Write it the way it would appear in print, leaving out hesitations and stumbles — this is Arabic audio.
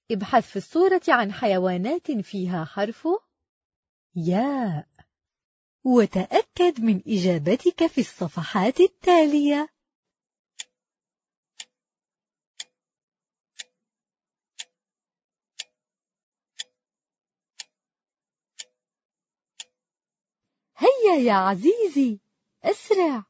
ابحث في الصورة عن حيوانات فيها حرف ياء، وتأكد من إجابتك في الصفحات التالية. هيا يا عزيزي، أسرع.